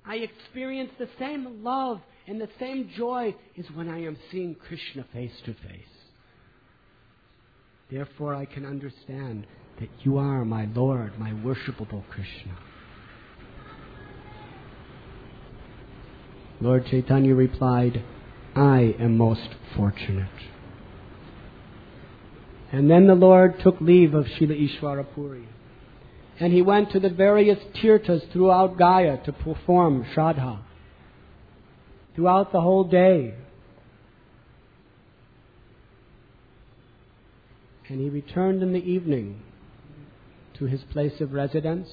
I experience the same love and the same joy as when I am seeing Krishna face to face. Therefore I can understand that you are my Lord, my worshipable Krishna. Lord Chaitanya replied, I am most fortunate. And then the Lord took leave of Srila Ishwarapuri. And he went to the various tirthas throughout Gaya to perform Shraddha. Throughout the whole day. And he returned in the evening to his place of residence.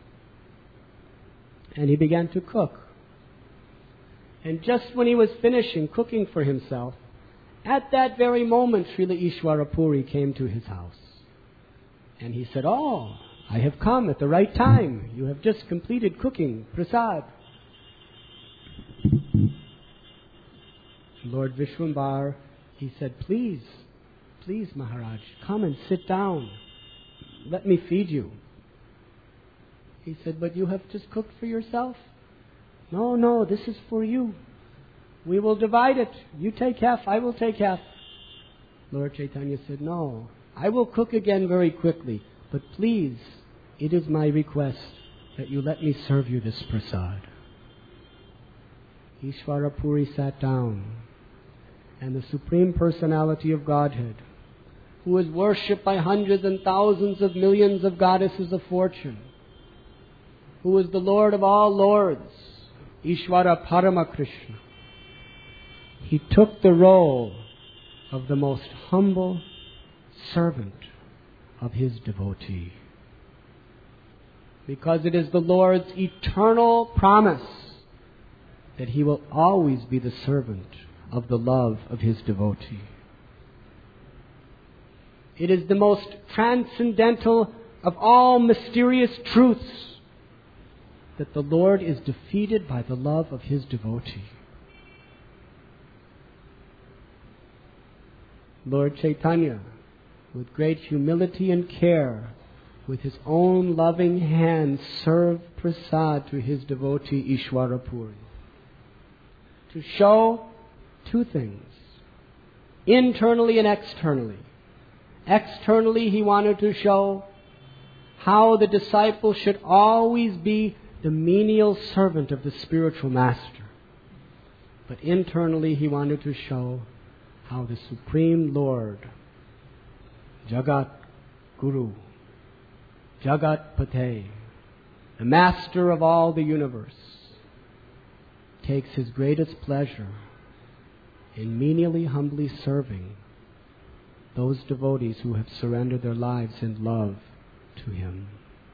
And he began to cook. And just when he was finishing cooking for himself, at that very moment Srila Ishwarapuri came to his house. And he said, oh, I have come at the right time. You have just completed cooking prasad. Lord Vishwambar, he said, please, Maharaj, come and sit down. Let me feed you. He said, but you have just cooked for yourself? No, this is for you. We will divide it. You take half, I will take half. Lord Chaitanya said, no, I will cook again very quickly, but please, it is my request that you let me serve you this prasad. Ishwarapuri sat down, and the Supreme Personality of Godhead, who is worshipped by hundreds and thousands of millions of goddesses of fortune, who is the Lord of all lords, Ishvara Paramakrishna, he took the role of the most humble servant of his devotee. Because it is the Lord's eternal promise that he will always be the servant of the love of his devotee. It is the most transcendental of all mysterious truths that the Lord is defeated by the love of his devotee. Lord Chaitanya, with great humility and care, with his own loving hand, served prasad to his devotee Ishwarapuri, to show two things, internally and externally. Externally, he wanted to show how the disciple should always be the menial servant of the spiritual master. But internally, he wanted to show how the Supreme Lord, Jagat Guru, Jagat Pate, the master of all the universe, takes his greatest pleasure in menially, humbly serving those devotees who have surrendered their lives in love to him.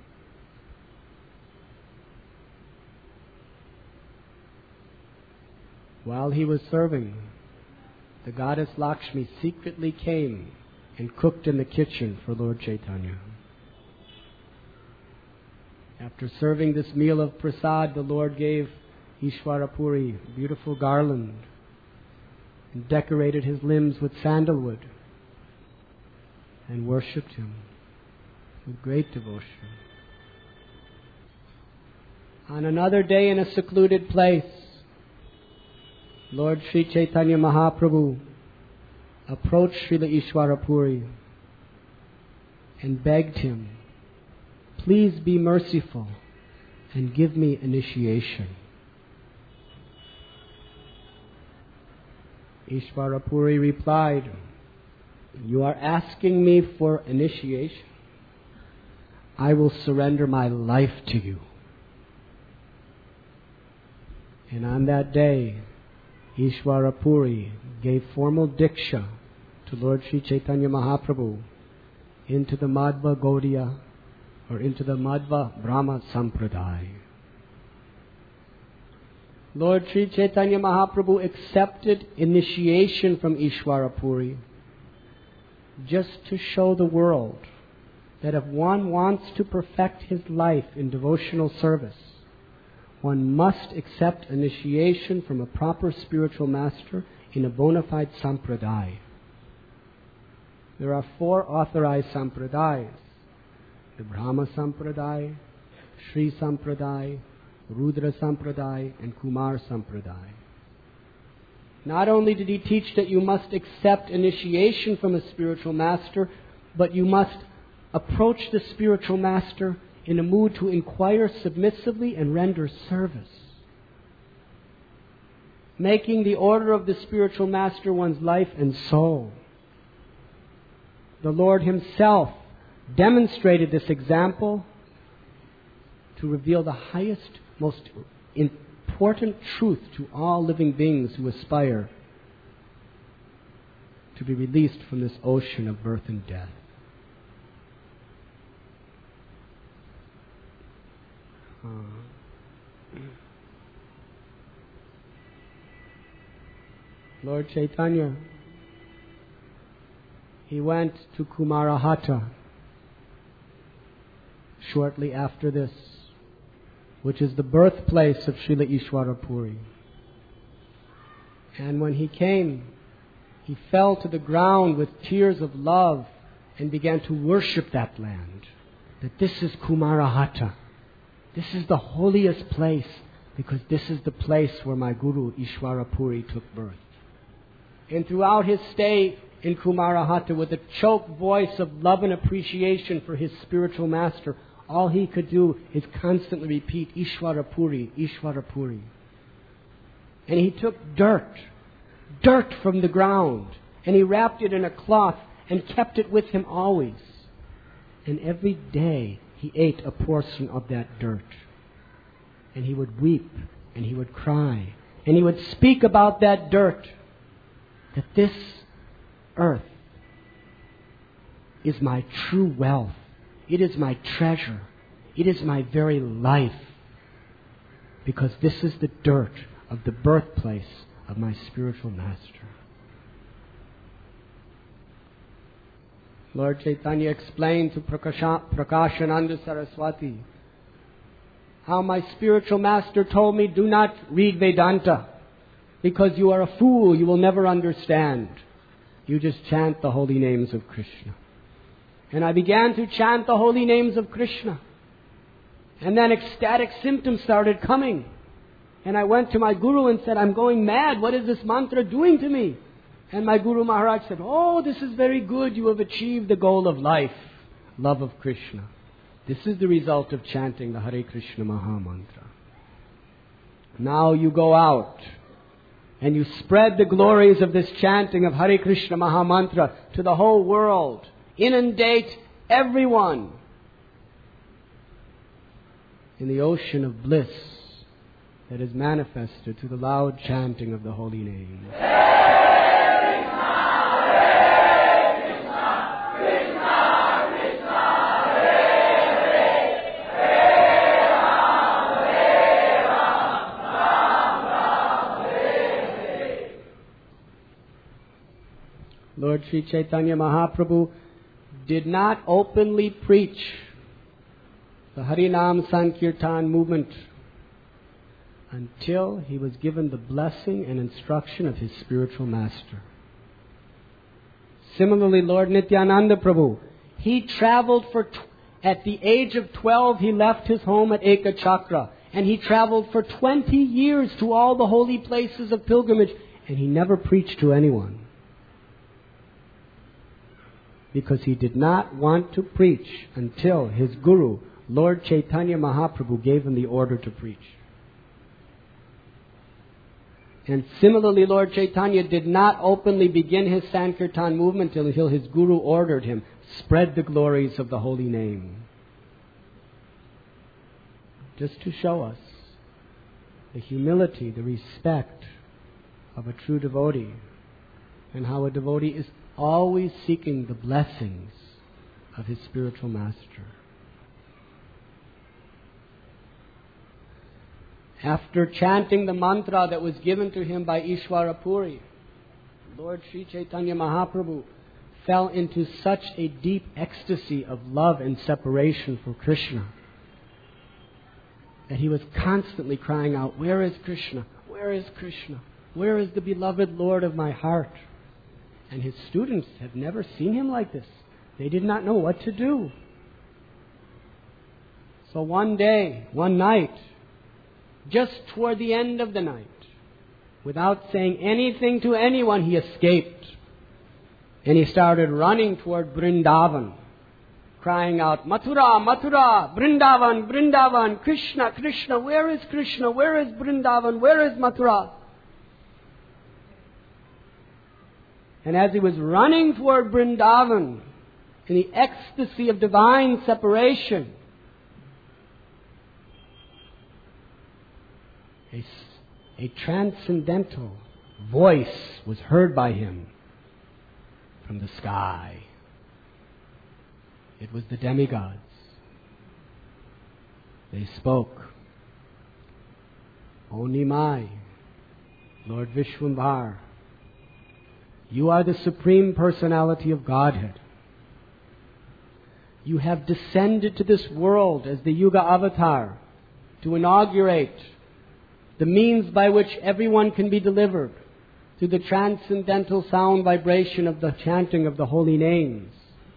While he was serving, the goddess Lakshmi secretly came and cooked in the kitchen for Lord Chaitanya. After serving this meal of prasad, the Lord gave Ishwarapuri a beautiful garland and decorated his limbs with sandalwood and worshipped him with great devotion. On another day in a secluded place, Lord Sri Chaitanya Mahaprabhu approached Srila Ishwarapuri and begged him, please be merciful and give me initiation. Ishwarapuri replied, you are asking me for initiation. I will surrender my life to you. And on that day, Ishwarapuri gave formal diksha to Lord Sri Chaitanya Mahaprabhu into the Madhva Gaudiya, or into the Madhva Brahma Sampradaya. Lord Sri Chaitanya Mahaprabhu accepted initiation from Ishwarapuri just to show the world that if one wants to perfect his life in devotional service, one must accept initiation from a proper spiritual master in a bona fide sampradaya. There are 4 authorized sampradayas: the Brahma Sampradaya, Sri Sampradaya, Rudra Sampradaya, and Kumar Sampradaya. Not only did he teach that you must accept initiation from a spiritual master, but you must approach the spiritual master in a mood to inquire submissively and render service. Making the order of the spiritual master one's life and soul. The Lord himself demonstrated this example to reveal the highest, most important truth to all living beings who aspire to be released from this ocean of birth and death. Lord Chaitanya, he went to Kumarahata shortly after this, which is the birthplace of Srila Ishwarapuri. And when he came, he fell to the ground with tears of love and began to worship that land. That this is Kumarahata. This is the holiest place, because this is the place where my Guru Ishwarapuri took birth. And throughout his stay in Kumarahata, with a choked voice of love and appreciation for his spiritual master, all he could do is constantly repeat, Ishwarapuri, Ishwarapuri. And he took dirt from the ground, and he wrapped it in a cloth and kept it with him always. And every day he ate a portion of that dirt. And he would weep, and he would cry, and he would speak about that dirt, that this earth is my true wealth. It is my treasure. It is my very life. Because this is the dirt of the birthplace of my spiritual master. Lord Chaitanya explained to Prakashananda Saraswati how my spiritual master told me, do not read Vedanta, because you are a fool, you will never understand. You just chant the holy names of Krishna. And I began to chant the holy names of Krishna. And then ecstatic symptoms started coming. And I went to my Guru and said, I'm going mad. What is this mantra doing to me? And my Guru Maharaj said, oh, this is very good. You have achieved the goal of life, love of Krishna. This is the result of chanting the Hare Krishna Maha Mantra. Now you go out and you spread the glories of this chanting of Hare Krishna Maha Mantra to the whole world. Inundate everyone in the ocean of bliss that is manifested through the loud chanting of the holy name. Lord Sri Chaitanya Mahaprabhu did not openly preach the Harinam Sankirtan movement until he was given the blessing and instruction of his spiritual master. Similarly, Lord Nityananda Prabhu, he traveled at the age of 12, he left his home at Eka Chakra, and he traveled for 20 years to all the holy places of pilgrimage, and he never preached to anyone. Because he did not want to preach until his Guru, Lord Chaitanya Mahaprabhu, gave him the order to preach. And similarly, Lord Chaitanya did not openly begin his Sankirtan movement until his Guru ordered him, spread the glories of the holy name. Just to show us the humility, the respect of a true devotee, and how a devotee is always seeking the blessings of his spiritual master. After chanting the mantra that was given to him by Ishwarapuri, Lord Sri Chaitanya Mahaprabhu fell into such a deep ecstasy of love and separation for Krishna that he was constantly crying out, where is Krishna? Where is Krishna? Where is the beloved Lord of my heart? And his students had never seen him like this. They did not know what to do. So one day, one night, just toward the end of the night, without saying anything to anyone, he escaped. And he started running toward Vrindavan, crying out, Mathura, Mathura, Vrindavan, Vrindavan, Krishna, Krishna, where is Krishna? Where is Vrindavan? Where is Mathura? And as he was running toward Vrindavan, in the ecstasy of divine separation, a transcendental voice was heard by him from the sky. It was the demigods. They spoke. O Nimai, Lord Vishwambar, you are the Supreme Personality of Godhead. You have descended to this world as the Yuga Avatar to inaugurate the means by which everyone can be delivered through the transcendental sound vibration of the chanting of the holy names.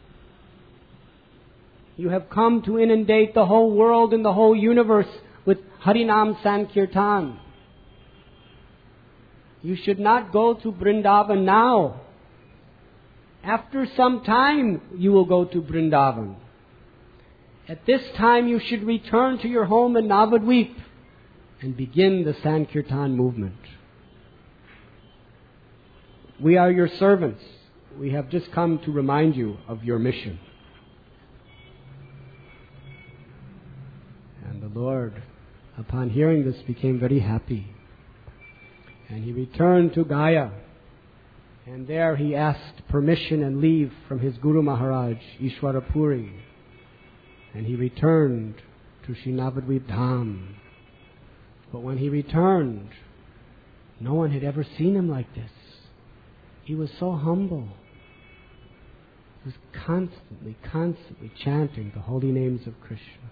You have come to inundate the whole world and the whole universe with Harinam Sankirtan. You should not go to Vrindavan now. After some time, you will go to Vrindavan. At this time, you should return to your home in Navadvip and begin the Sankirtan movement. We are your servants. We have just come to remind you of your mission. And the Lord, upon hearing this, became very happy. And he returned to Gaya. And there he asked permission and leave from his Guru Maharaj, Ishwarapuri. And he returned to Sri Navadvip Dham. But when he returned, no one had ever seen him like this. He was so humble. He was constantly chanting the holy names of Krishna.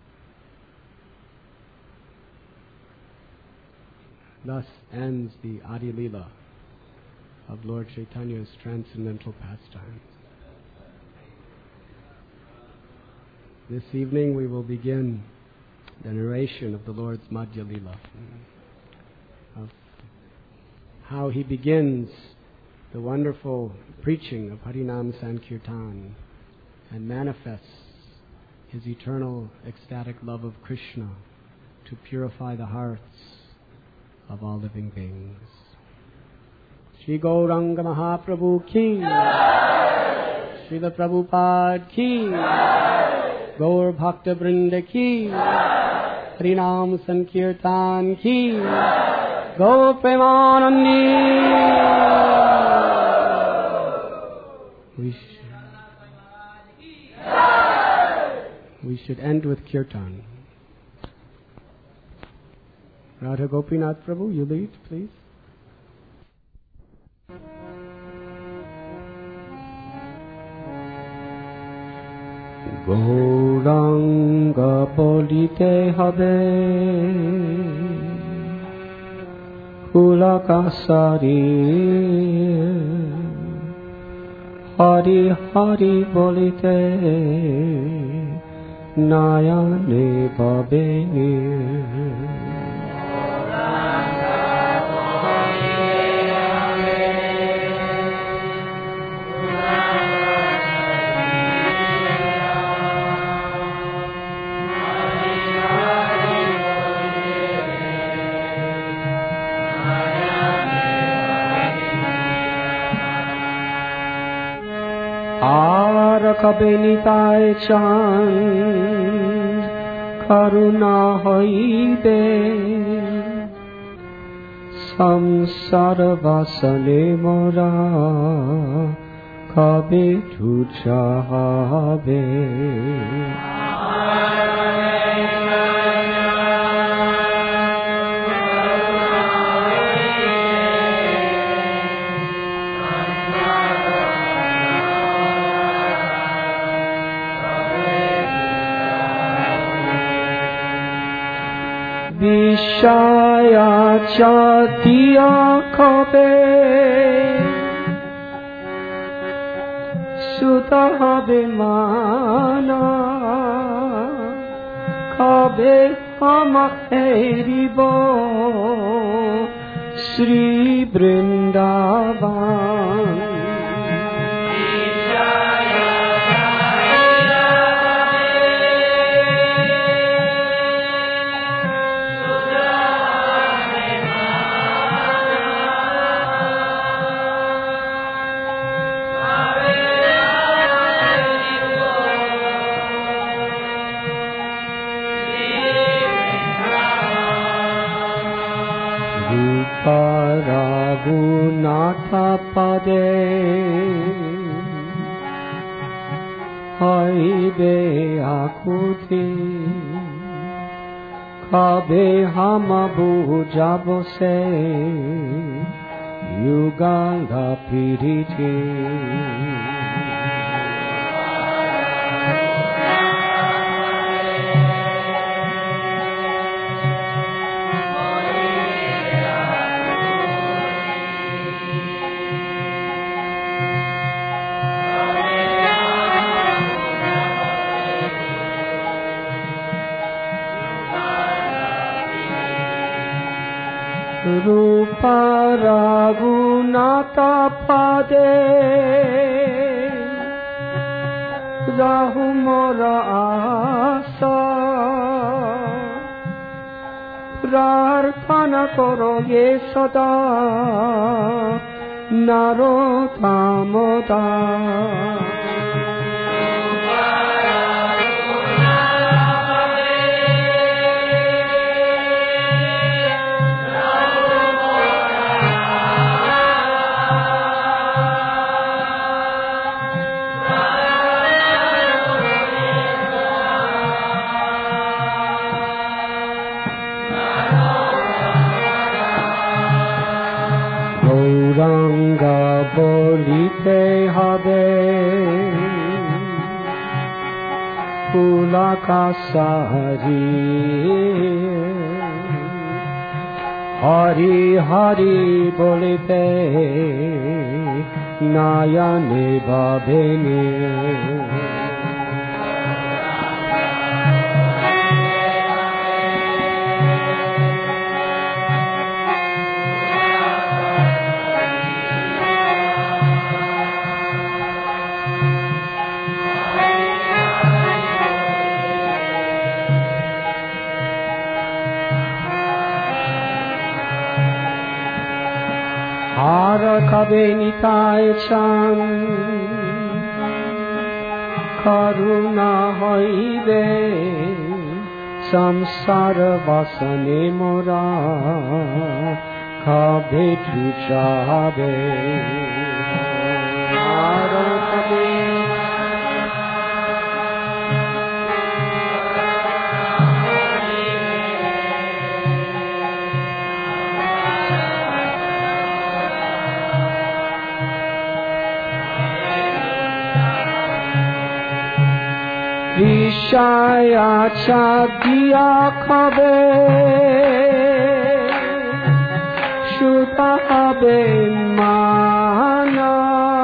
Thus ends the Adi Leela of Lord Chaitanya's transcendental pastimes. This evening we will begin the narration of the Lord's Madhya Leela, of how he begins the wonderful preaching of Harinam Sankirtan and manifests his eternal ecstatic love of Krishna to purify the hearts of all living beings. Shri Gauranga Mahaprabhu ki, Srila Prabhupada ki, Gaur Bhakta Vrinda ki, Harinam Sankirtan ki, Gaur Premanandi. We should end with Kirtan. Radha Gopinath Prabhu, you lead, please. Gauranga bolite habe Kulakasari Hari Hari bolite Nayane Babeni. Benitaye Chand Karuna hoibe Samsara vasane mora Kabe tujahabe. Vishaya Chatiya Kabe Sutta Habe Mana Kabe हम हेरिबो श्री वृंदावन रघुनाथ पदे हईबे आकुति कबे हम बुझाब से युगांग पीड़िते रूप रघुनाथ पदे रहु मोर आशा प्रार्थना करो ये सदा नरोत्तम दास বলিতে হবে ফুলাকাশারি হরি হরি বলিতে নয়নে ভাবেনে আর কবে নিতায় চান করুণা হইবে সংসার বাসনে মোরা কবে ছুটাবে আর কবে বিষয়াচা দিয়া খাবে সুতা হবে মানা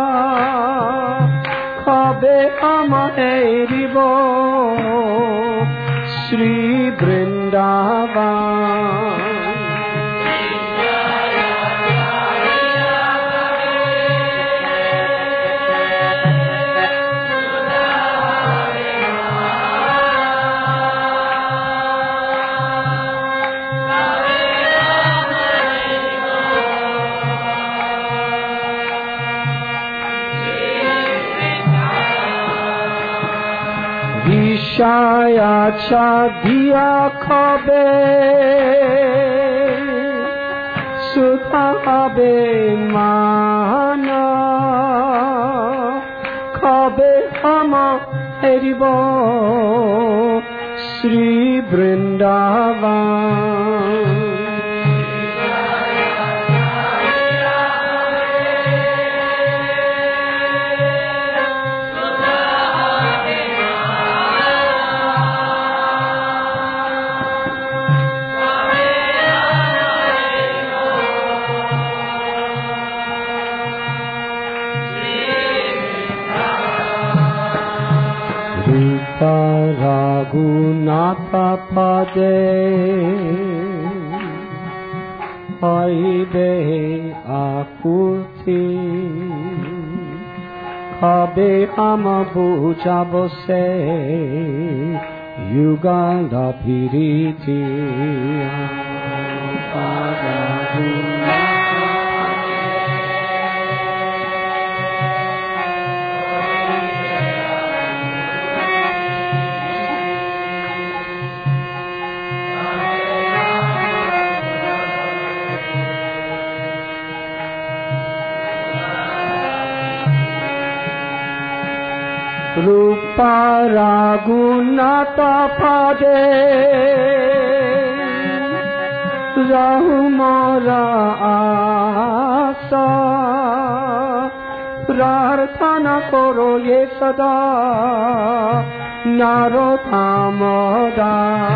খাবে আমারিব শ্রী বৃন্দাবন বিষয়াচা দিয়া খাবে সুতা হবে মানা খাবে আমারিব শ্রী বৃন্দাবন রঘুনাথ পদে হইবে আকুতি কবে হাম বুঝাব সে যুগল প্রীতি রূপারাগুণাত পদে রহুমরা আশা প্রার্থনা করো এ সদা নারোত্তমদা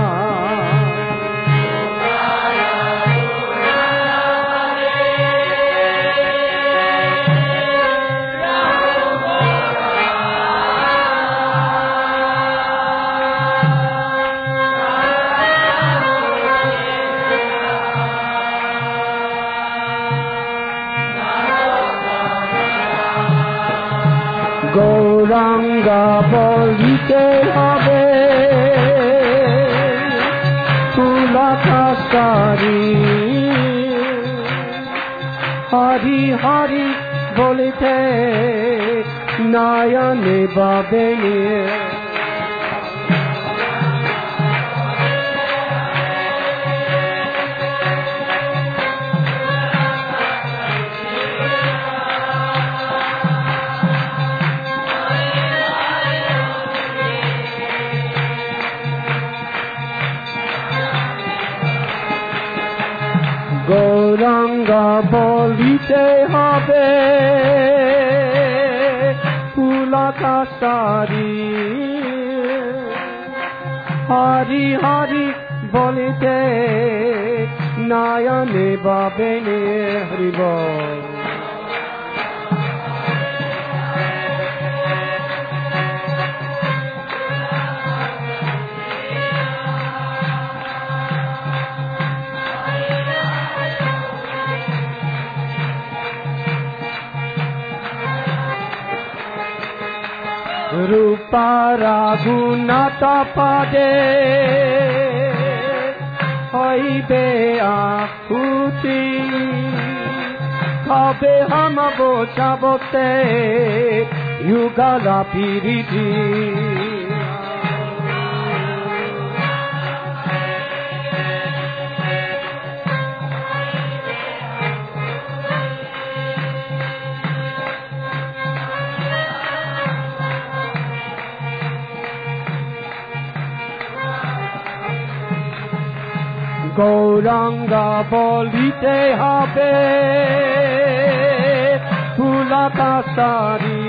গৌরাঙ্গ বলিতে হবে ফুলকাশারি হরি হরি বলিতে নয়নে বাবে গৌরাঙ্গ বলিতে হবে ফুলকাশারি হরি হরি বলিতে নয়নে বাবে হরিব রূপারাগুণাত পদে হইবে আকুতি কবে হাম বোঝাবতে যুগল প্রীতি গৌরাঙ্গ বলিতে হবে ফুলকাশারি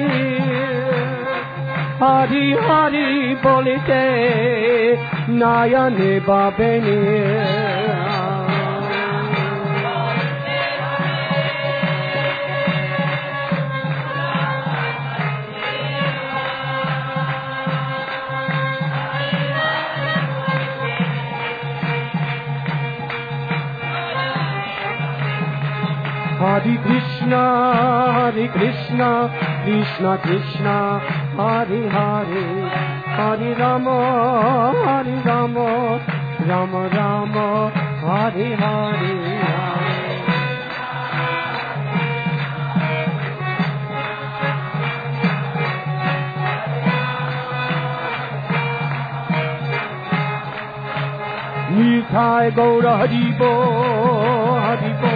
হরি হরি বলিতে নয়নে বাবে Hare Krishna, Krishna Krishna, Hare Hare, Hare Rama, Rama Rama, Hare Hare. Nitai Gaura Haribo, Haribo.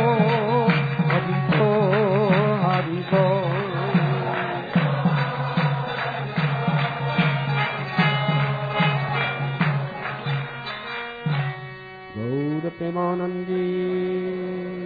Premanandi